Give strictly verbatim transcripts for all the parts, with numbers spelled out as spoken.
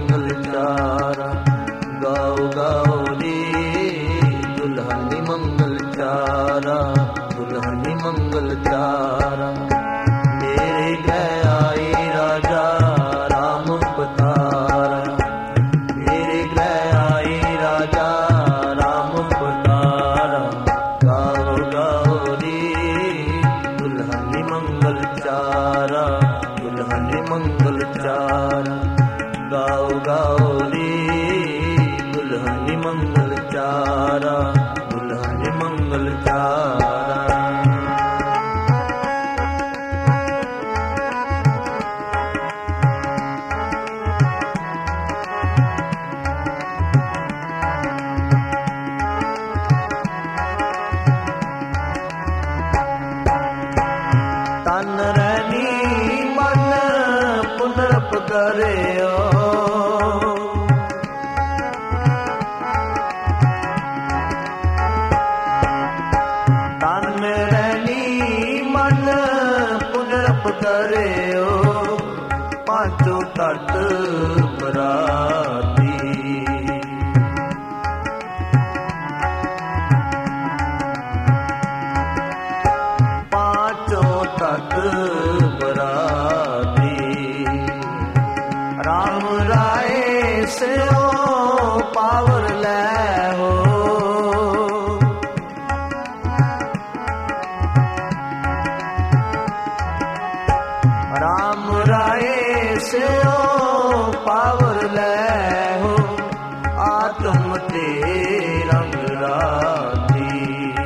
मंगल चारा। गाओ गाओ रे दुल्हन मंगल चारा, दुल्हन मंगल चारा। मेरे घर आए राजा राम पधारा, मेरे घर आए राजा राम पधारा। गाओ गाओ रे दुल्हन मंगल चारा, दुल्हन मंगल चारा। गाओ गाओ रे दुल्हन मंगल चारा, दुल्हन मंगल चारा। तन रहनी मन पुनरप करियो, तन रहनी मन पुनरप करियो। पांचों तट बराती, पांचों तट बराती। राम राय से ओ पावर ले हो, राम राय से ओ पावर ले हो। आत्म ते रंग राती,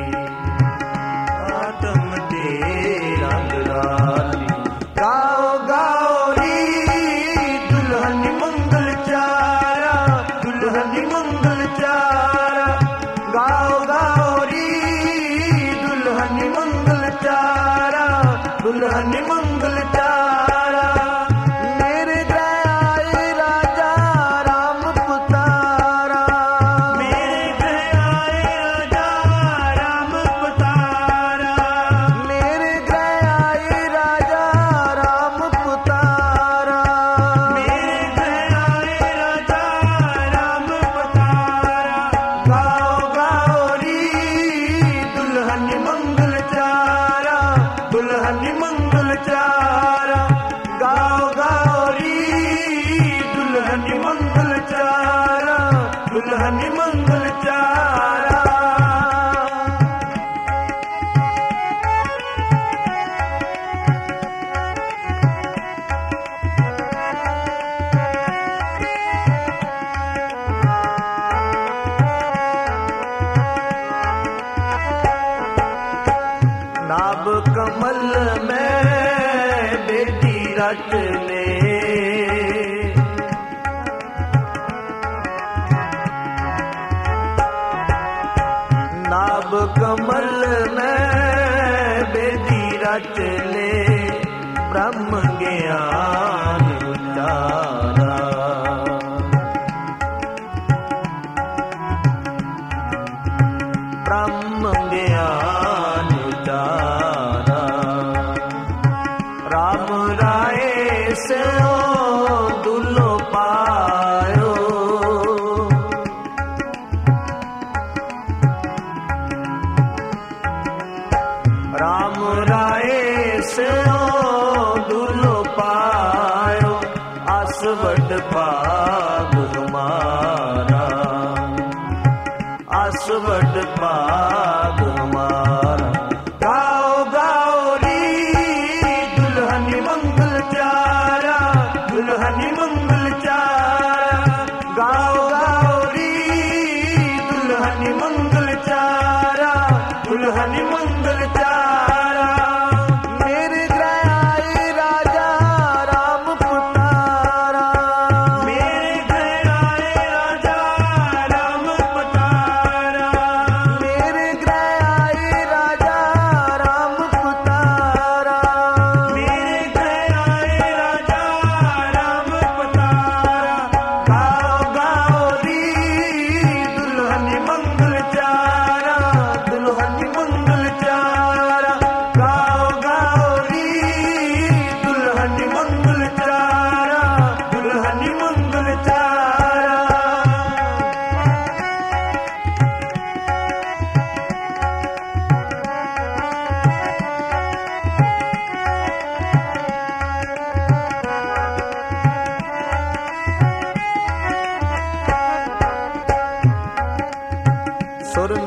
आत्म ते रंग राती। गाओ गाओ री दुल्हन मंगल चारा, दुल्हन मंगल चारा। गाओ गाओ री दुल्हन मंगल चारा, दुल्हन मंगल चारा। मेरे घर आए राजा राम पधारा, मेरे घर आए राजा राम पधारा। मेरे घर आए राजा राम पधारा, मेरे घर आए राजा राम पधारा। गाओ गाओ री दुल्हन मंगल चारा, दुल्हन मंगल चारा। गाओ गाओ री दुल्हन मंगल चारा, दुल्हन मंगल चारा। नाभ कमल में बेटी रच ले, नाभ कमल में बेटी रच ले। ब्रह्म ज्ञान उचारा, ब्रह्म ज्ञान उचारा। राम राय से ओ दुल्लो पायो, राम राय से ओ दुल्लो पायो। आसवड भाग हमारा, आसवड भाग हमारा। गाओ गाओ री दुल्हन मंगल चारा, दुल्हन मंगल चारा। गाओ गाओ री दुल्हन मंगल चारा, दुल्हन मंगल चारा। मेरे घर आए राजा राम पधारा, मेरे घर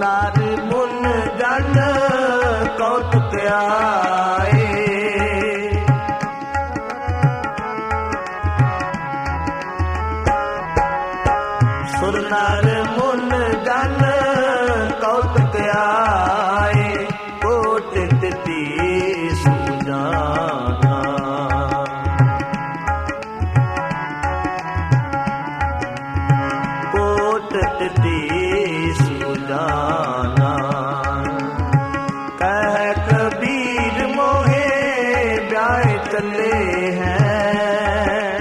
नार मुन जन कौतुक आए सुर नार मुन जन कौतुक आए कोट तिथि सुजाना कोट तिथि सुजाना कह कबीर मोहे ब्याह चले हैं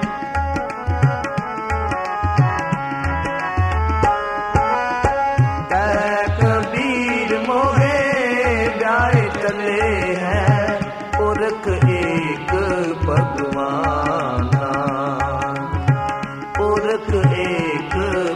कह कबीर मोहे ब्याह चले हैं पुरख एक भगवाना पुरख एक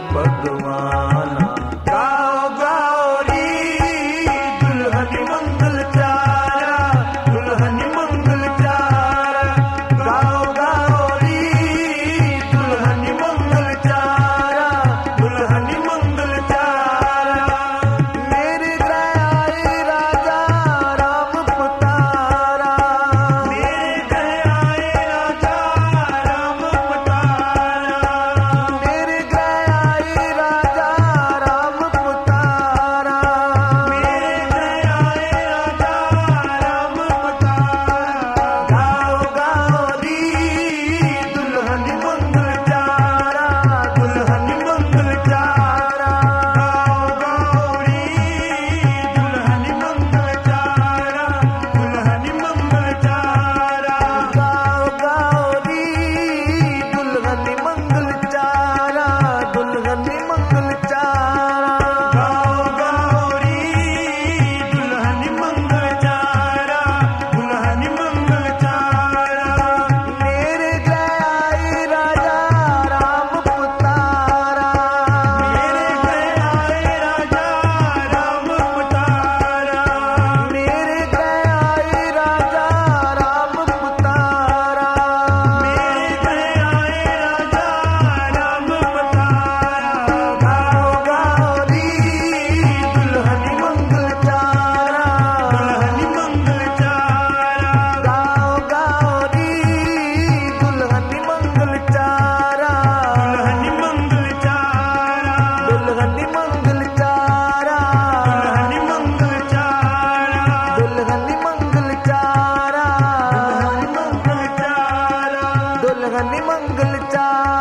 भगवाना गाओ गाओ री दुल्हन मंगल चारा दुल्हन मंगल चारा गाओ गाओ री दुल्हन मंगल चारा दुल्हन मंगल चारा मेरे गए राजा राम पुतारा मेरे गए राजा राम पुतारा मेरे गए राजा राम पुतारा मेरे गए राजा राम पुतारा गाओ गाओ री दुल्हन मंगल चारा दुल्हन मंगल चारा गाओ गाओ री दुल्हन मंगल चारा दुल्हन मंगल चारा गाओ गाओ री दुल्हन मंगल चारा दुल्हन मंगल चारा गाओ गाओ री दुल्हन मंगल चारा दुल्हन मंगल चारा मेरे गए राजा राम पुतारा मेरे गए राजा राम पुतारा मेरे गए राजा राम पुतारा मेरे गए राजा राम पुतारा गाओ गाओ री दुल्हन मंगल चारा दुल्हन मंगल चारा गाओ गाओ री दुल्हन मंगल चारा दुल्हन मंगल चारा दुल्हन मंगल चारा दुल्हन मंगल चारा दुल्हन मंगल चारा दुल्हन मंगल चारा दुल्हन मंगल चारा